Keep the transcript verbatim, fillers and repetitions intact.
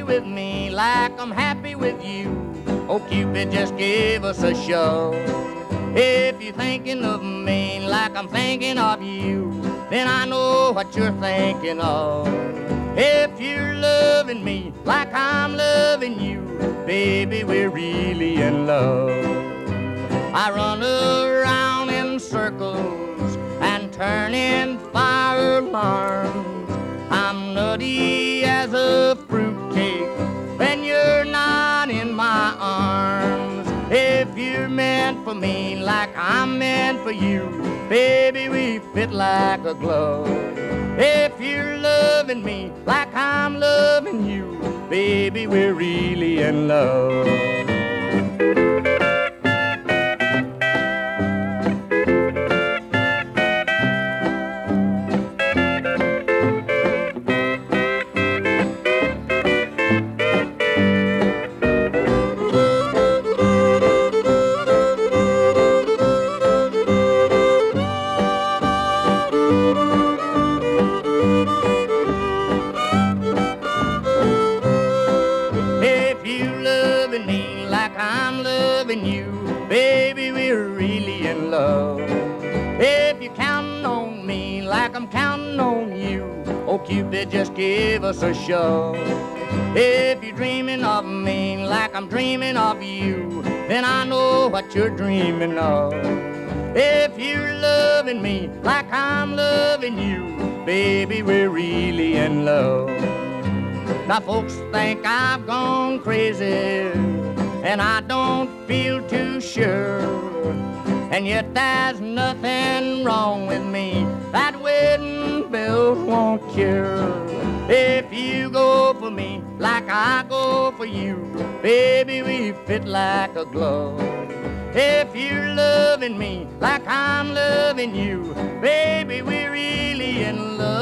with me like I'm happy with you. Oh, Cupid, just give us a show. If you're thinking of me like I'm thinking of you, then I know what you're thinking of. If you're loving me like I'm loving you, baby, we're really in love. I run around in circles and turn in fire alarms. I'm nutty as a fruitcake when you're not in my arms. If you're meant for me like I'm meant for you, baby, we fit like a glove. If you're loving me like I'm loving you, baby, we're really in love. If you loving me like I'm loving you, baby, we're really in love. If you're counting on me like I'm counting on you, oh, Cupid, just give us a shove. If you're dreaming of me like I'm dreaming of you, then I know what you're dreaming of. If you're loving me like I'm loving you, baby, we're really in love. Now folks think I've gone crazy, and I don't feel too sure. And yet there's nothing wrong with me that wedding bells won't cure. If you go for me like I go for you, baby, we fit like a glove. If you're loving me like I'm loving you, baby, we're really in love.